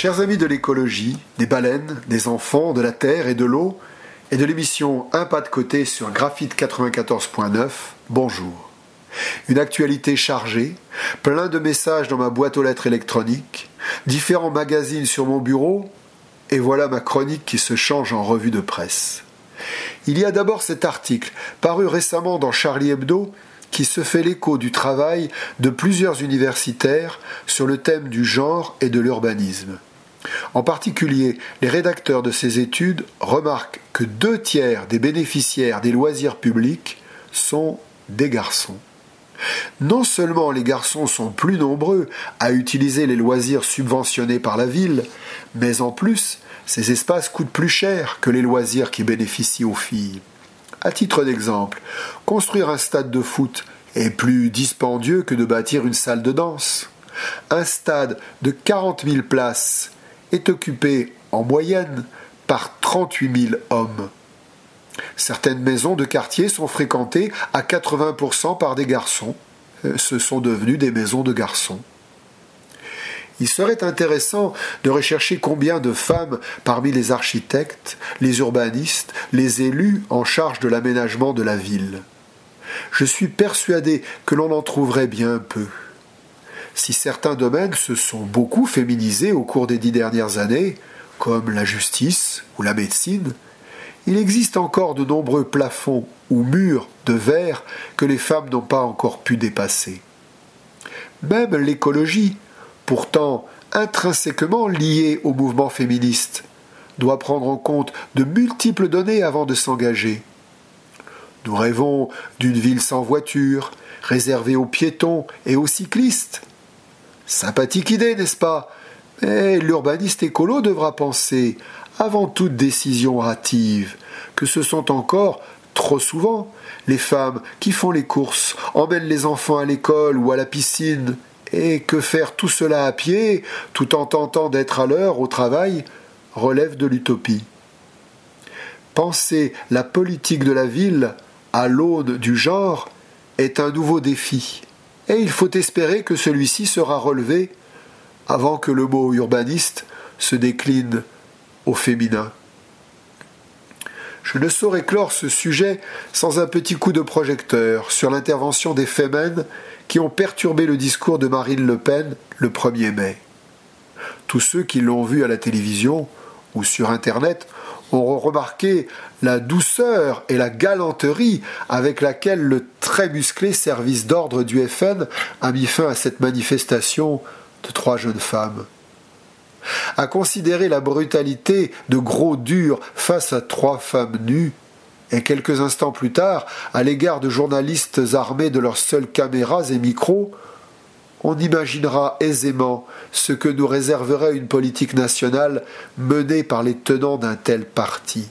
Chers amis de l'écologie, des baleines, des enfants, de la terre et de l'eau, et de l'émission Un pas de côté sur Graphite 94.9, bonjour. Une actualité chargée, plein de messages dans ma boîte aux lettres électronique, différents magazines sur mon bureau, et voilà ma chronique qui se change en revue de presse. Il y a d'abord cet article, paru récemment dans Charlie Hebdo, qui se fait l'écho du travail de plusieurs universitaires sur le thème du genre et de l'urbanisme. En particulier, les rédacteurs de ces études remarquent que 2/3 des bénéficiaires des loisirs publics sont des garçons. Non seulement les garçons sont plus nombreux à utiliser les loisirs subventionnés par la ville, mais en plus, ces espaces coûtent plus cher que les loisirs qui bénéficient aux filles. À titre d'exemple, construire un stade de foot est plus dispendieux que de bâtir une salle de danse. Un stade de 40 000 places est occupé en moyenne par 38 000 hommes. Certaines maisons de quartier sont fréquentées à 80% par des garçons. Ce sont devenus des maisons de garçons. Il serait intéressant de rechercher combien de femmes parmi les architectes, les urbanistes, les élus en charge de l'aménagement de la ville. Je suis persuadé que l'on en trouverait bien peu. Si certains domaines se sont beaucoup féminisés au cours des 10 dernières années, comme la justice ou la médecine, il existe encore de nombreux plafonds ou murs de verre que les femmes n'ont pas encore pu dépasser. Même l'écologie, pourtant intrinsèquement liée au mouvement féministe, doit prendre en compte de multiples données avant de s'engager. Nous rêvons d'une ville sans voiture, réservée aux piétons et aux cyclistes. Sympathique idée, n'est-ce pas? Mais l'urbaniste écolo devra penser, avant toute décision hâtive, que ce sont encore, trop souvent, les femmes qui font les courses, emmènent les enfants à l'école ou à la piscine, et que faire tout cela à pied, tout en tentant d'être à l'heure au travail, relève de l'utopie. Penser la politique de la ville à l'aune du genre est un nouveau défi, et il faut espérer que celui-ci sera relevé avant que le mot urbaniste se décline au féminin. Je ne saurais clore ce sujet sans un petit coup de projecteur sur l'intervention des Femen qui ont perturbé le discours de Marine Le Pen le 1er mai. Tous ceux qui l'ont vu à la télévision ou sur Internet auront remarqué la douceur et la galanterie avec laquelle le très musclé service d'ordre du FN a mis fin à cette manifestation de 3 jeunes femmes. À considérer la brutalité de gros durs face à 3 femmes nues, et quelques instants plus tard, à l'égard de journalistes armés de leurs seules caméras et micros, on imaginera aisément ce que nous réserverait une politique nationale menée par les tenants d'un tel parti.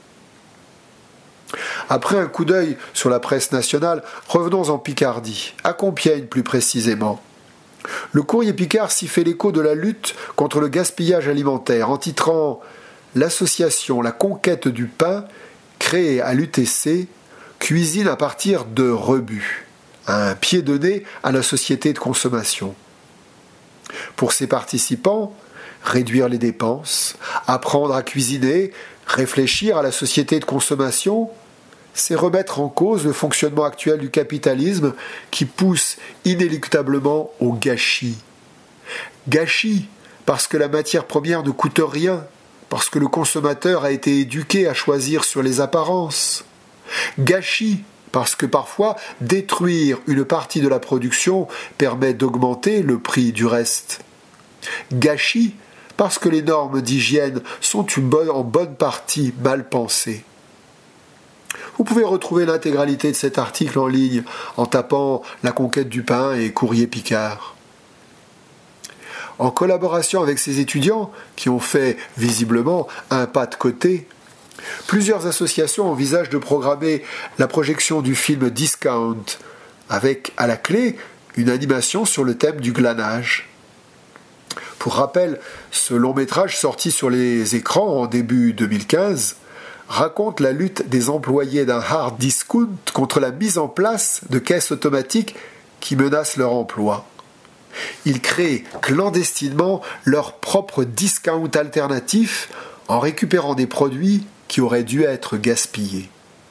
Après un coup d'œil sur la presse nationale, revenons en Picardie, à Compiègne plus précisément. Le Courrier Picard s'y fait l'écho de la lutte contre le gaspillage alimentaire en titrant « L'association La Conquête du Pain, créée à l'UTC, cuisine à partir de rebut ». Un pied de nez à la société de consommation. Pour ses participants, réduire les dépenses, apprendre à cuisiner, réfléchir à la société de consommation, c'est remettre en cause le fonctionnement actuel du capitalisme qui pousse inéluctablement au gâchis. Gâchis parce que la matière première ne coûte rien, parce que le consommateur a été éduqué à choisir sur les apparences. Gâchis parce que parfois, détruire une partie de la production permet d'augmenter le prix du reste. Gâchis, parce que les normes d'hygiène sont en bonne partie mal pensées. Vous pouvez retrouver l'intégralité de cet article en ligne en tapant La Conquête du Pain et Courrier Picard. En collaboration avec ces étudiants, qui ont fait visiblement un pas de côté, plusieurs associations envisagent de programmer la projection du film Discount, avec à la clé une animation sur le thème du glanage. Pour rappel, ce long métrage sorti sur les écrans en début 2015 raconte la lutte des employés d'un hard discount contre la mise en place de caisses automatiques qui menacent leur emploi. Ils créent clandestinement leur propre discount alternatif en récupérant des produits qui auraient dû être gaspillés.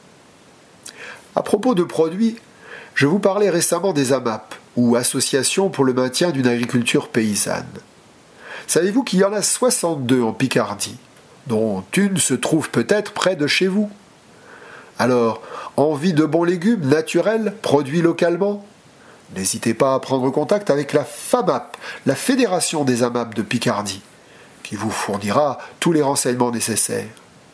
À propos de produits, je vous parlais récemment des AMAP, ou Associations pour le maintien d'une agriculture paysanne. Savez-vous qu'il y en a 62 en Picardie, dont une se trouve peut-être près de chez vous? Alors, envie de bons légumes naturels, produits localement? N'hésitez pas à prendre contact avec la FAMAP, la Fédération des AMAP de Picardie, qui vous fournira tous les renseignements nécessaires.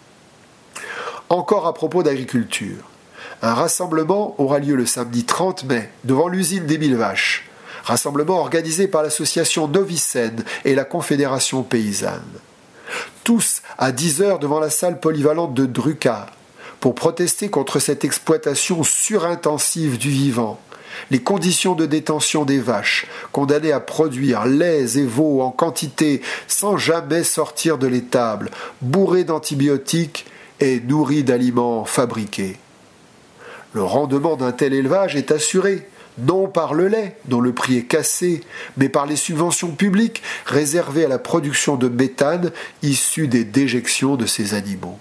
Encore à propos d'agriculture, un rassemblement aura lieu le samedi 30 mai devant l'usine des Mille Vaches, rassemblement organisé par l'association Novicène et la Confédération paysanne. Tous à 10h devant la salle polyvalente de Drucas, pour protester contre cette exploitation surintensive du vivant, les conditions de détention des vaches, condamnées à produire laits et veaux en quantité sans jamais sortir de l'étable, bourrées d'antibiotiques et nourries d'aliments fabriqués. Le rendement d'un tel élevage est assuré, non par le lait, dont le prix est cassé, mais par les subventions publiques réservées à la production de méthane issue des déjections de ces animaux.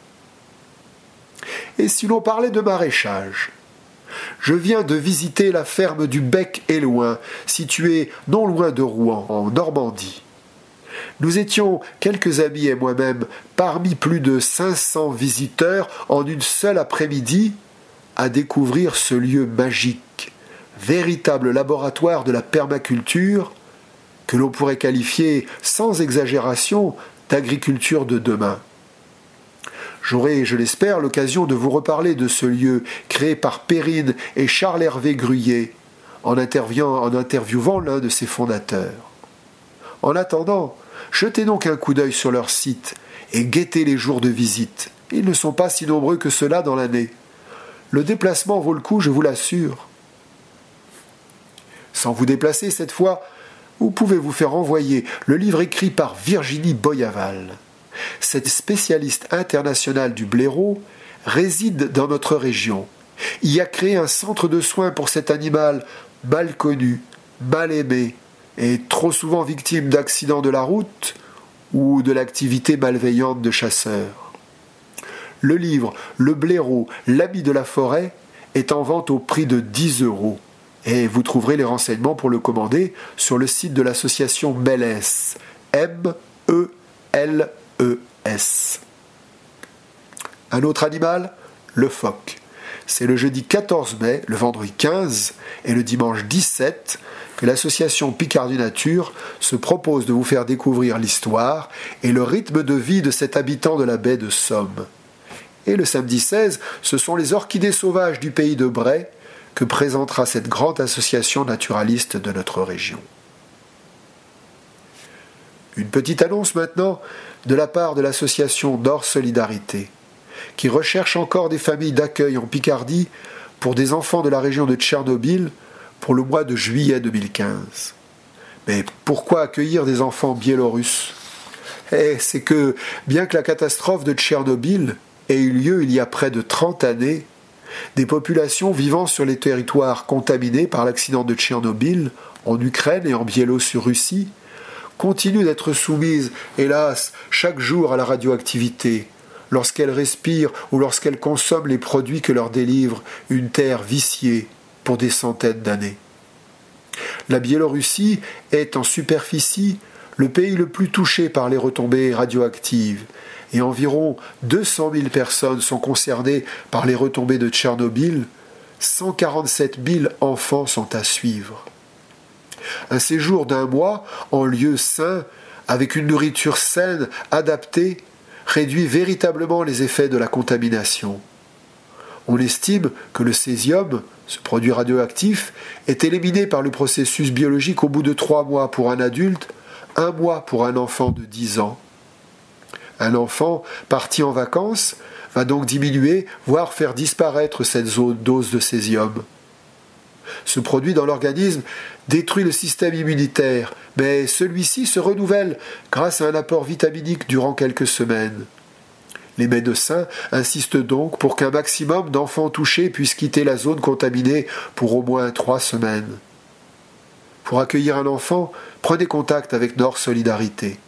Et si l'on parlait de maraîchage? Je viens de visiter la ferme du Bec-et-Loing, située non loin de Rouen, en Normandie. Nous étions, quelques amis et moi-même, parmi plus de 500 visiteurs en une seule après-midi, à découvrir ce lieu magique, véritable laboratoire de la permaculture, que l'on pourrait qualifier, sans exagération, d'agriculture de demain. J'aurai, je l'espère, l'occasion de vous reparler de ce lieu créé par Perrine et Charles-Hervé Gruyé, en interviewant l'un de ses fondateurs. En attendant, jetez donc un coup d'œil sur leur site et guettez les jours de visite. Ils ne sont pas si nombreux que cela dans l'année. Le déplacement vaut le coup, je vous l'assure. Sans vous déplacer cette fois, vous pouvez vous faire envoyer le livre écrit par Virginie Boyaval. Cette spécialiste internationale du blaireau réside dans notre région. Y a créé un centre de soins pour cet animal mal connu, mal aimé et trop souvent victime d'accidents de la route ou de l'activité malveillante de chasseurs. Le livre Le blaireau, l'ami de la forêt est en vente au prix de 10 € et vous trouverez les renseignements pour le commander sur le site de l'association MELES, M-E-L-E-S. Un autre animal, le phoque. C'est le jeudi 14 mai, le vendredi 15 et le dimanche 17 que l'association Picardie Nature se propose de vous faire découvrir l'histoire et le rythme de vie de cet habitant de la baie de Somme. Et le samedi 16, ce sont les orchidées sauvages du pays de Bray que présentera cette grande association naturaliste de notre région. Une petite annonce maintenant de la part de l'association Nord Solidarité, qui recherche encore des familles d'accueil en Picardie pour des enfants de la région de Tchernobyl pour le mois de juillet 2015. Mais pourquoi accueillir des enfants biélorusses? C'est que, bien que la catastrophe de Tchernobyl ait eu lieu il y a près de 30 années, des populations vivant sur les territoires contaminés par l'accident de Tchernobyl, en Ukraine et en Biélorussie, continuent d'être soumises, hélas, chaque jour à la radioactivité, lorsqu'elles respirent ou lorsqu'elles consomment les produits que leur délivre une terre viciée pour des centaines d'années. La Biélorussie est en superficie le pays le plus touché par les retombées radioactives, et environ 200 000 personnes sont concernées par les retombées de Tchernobyl, 147 000 enfants sont à suivre. Un séjour d'1 mois en lieu sain, avec une nourriture saine, adaptée, réduit véritablement les effets de la contamination. On estime que le césium, ce produit radioactif, est éliminé par le processus biologique au bout de 3 mois pour un adulte, 1 mois pour un enfant de 10 ans. Un enfant parti en vacances va donc diminuer, voire faire disparaître cette dose de césium. Ce produit dans l'organisme détruit le système immunitaire, mais celui-ci se renouvelle grâce à un apport vitaminique durant quelques semaines. Les médecins insistent donc pour qu'un maximum d'enfants touchés puissent quitter la zone contaminée pour au moins 3 semaines. Pour accueillir un enfant, prenez contact avec Nord Solidarité.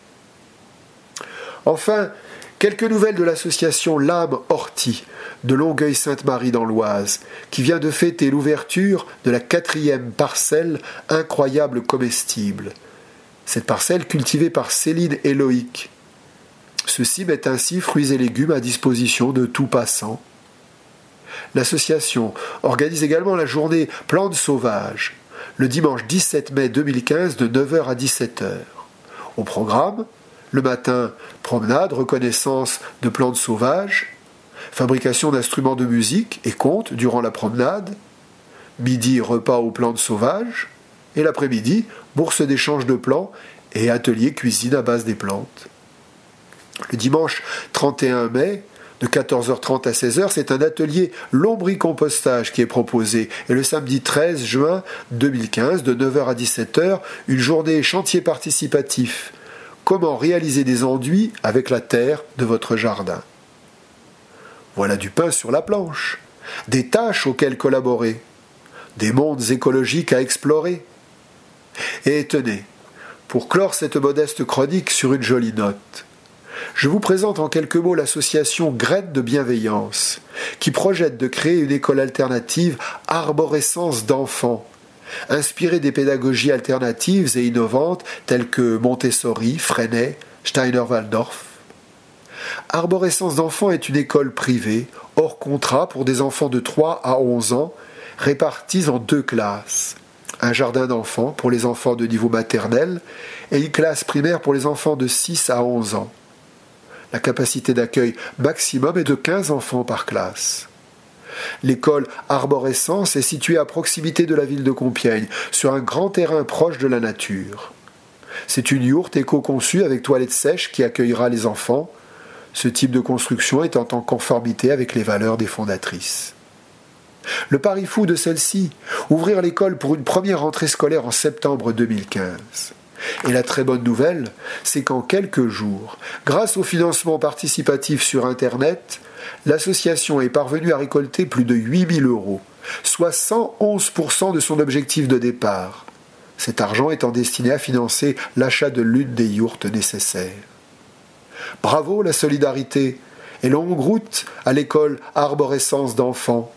Enfin, quelques nouvelles de l'association L'Âme Horty de Longueuil-Sainte-Marie dans l'Oise, qui vient de fêter l'ouverture de la 4e parcelle Incroyable Comestible. Cette parcelle cultivée par Céline et Loïc. Ceux-ci mettent ainsi fruits et légumes à disposition de tout passant. L'association organise également la journée Plantes sauvages, le dimanche 17 mai 2015 de 9h à 17h. Au programme, le matin, promenade, reconnaissance de plantes sauvages, fabrication d'instruments de musique et contes durant la promenade, midi, repas aux plantes sauvages, et l'après-midi, bourse d'échange de plants et atelier cuisine à base des plantes. Le dimanche 31 mai, de 14h30 à 16h, c'est un atelier lombricompostage qui est proposé. Et le samedi 13 juin 2015, de 9h à 17h, une journée chantier participatif. Comment réaliser des enduits avec la terre de votre jardin. Voilà du pain sur la planche, des tâches auxquelles collaborer, des mondes écologiques à explorer. Et tenez, pour clore cette modeste chronique sur une jolie note, je vous présente en quelques mots l'association Graines de Bienveillance, qui projette de créer une école alternative Arborescence d'enfants, inspirée des pédagogies alternatives et innovantes telles que Montessori, Freinet, Steiner-Waldorf. Arborescence d'enfants est une école privée, hors contrat pour des enfants de 3 à 11 ans, répartis en 2 classes. Un jardin d'enfants pour les enfants de niveau maternel et une classe primaire pour les enfants de 6 à 11 ans. La capacité d'accueil maximum est de 15 enfants par classe. L'école Arborescence est située à proximité de la ville de Compiègne, sur un grand terrain proche de la nature. C'est une yourte éco-conçue avec toilettes sèches qui accueillera les enfants, ce type de construction étant en conformité avec les valeurs des fondatrices. Le pari fou de celle-ci, ouvrir l'école pour une première rentrée scolaire en septembre 2015. Et la très bonne nouvelle, c'est qu'en quelques jours, grâce au financement participatif sur Internet, l'association est parvenue à récolter plus de 8 000 €, soit 111% de son objectif de départ. Cet argent étant destiné à financer l'achat de l'une des yourtes nécessaires. Bravo la solidarité et longue route à l'école Arborescence d'enfants.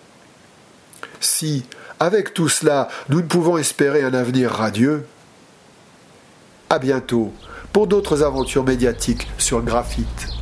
Si, avec tout cela, nous ne pouvons espérer un avenir radieux, à bientôt pour d'autres aventures médiatiques sur Graphite.